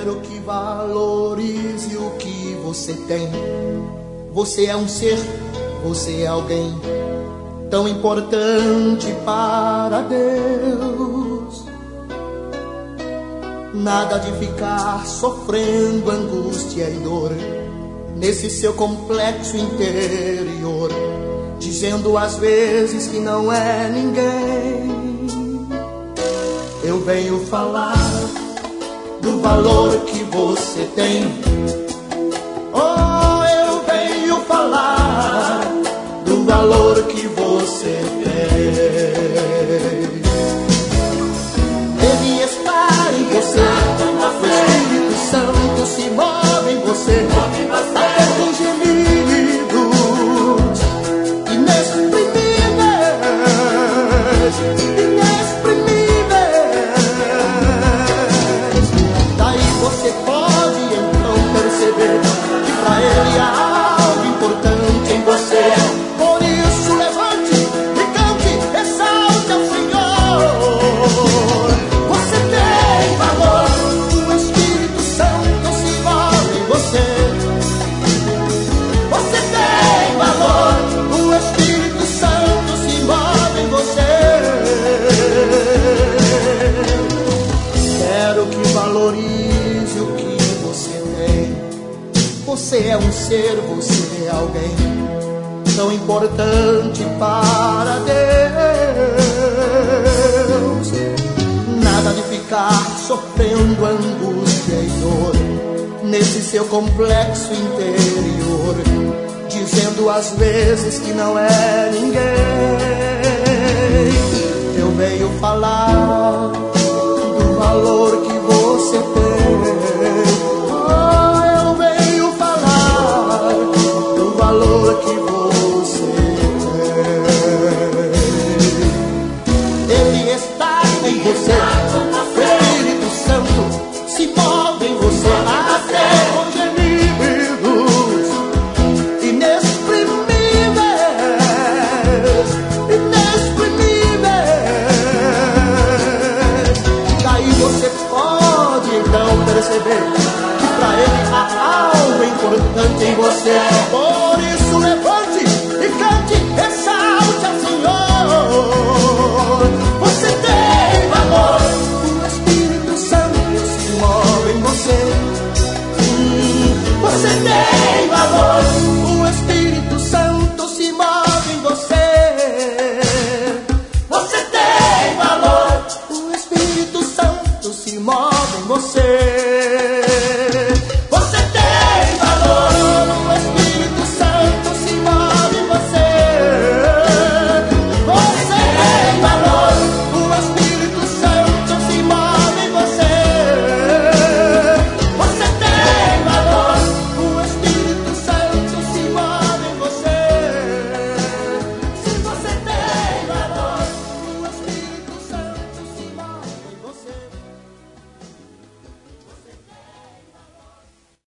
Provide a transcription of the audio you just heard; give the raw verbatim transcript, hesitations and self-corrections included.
Quero que valorize o que você tem. Você é um ser, você é alguém tão importante para Deus. Nada de ficar sofrendo angústia e dor nesse seu complexo interior, dizendo às vezes que não é ninguém. Eu venho falar do valor que você tem. Oh, eu venho falar do valor que você tem. Ele está em você, o Espírito Santo se move em você, até com gemidos inexprimíveis, inexprimíveis. Daí você pode então perceber que pra Ele há algo importante em você. Por isso levante e cante, exalte ao Senhor. Você tem valor, o Espírito Santo se move em você. Você tem valor, o Espírito Santo se move em você. Quero que valorize o que você tem. Você é um ser, você é alguém tão importante para Deus. Nada de ficar sofrendo angústia e dor nesse seu complexo interior, dizendo às vezes que não é ninguém. Eu venho falar do valor que você tem. Oh, eu venho falar do valor que você tem. Ele está em você, o Espírito Santo se move em você, até com gemidos inexprimíveis, inexprimíveis. Daí você pode então perceber que pra Ele há algo importante em você. Por isso levante e cante, exalte ao Senhor. Você tem valor, o Espírito Santo se move em você. Hum, Você tem valor, o Espírito Santo se move em você. Você tem valor, o Espírito Santo se move em você.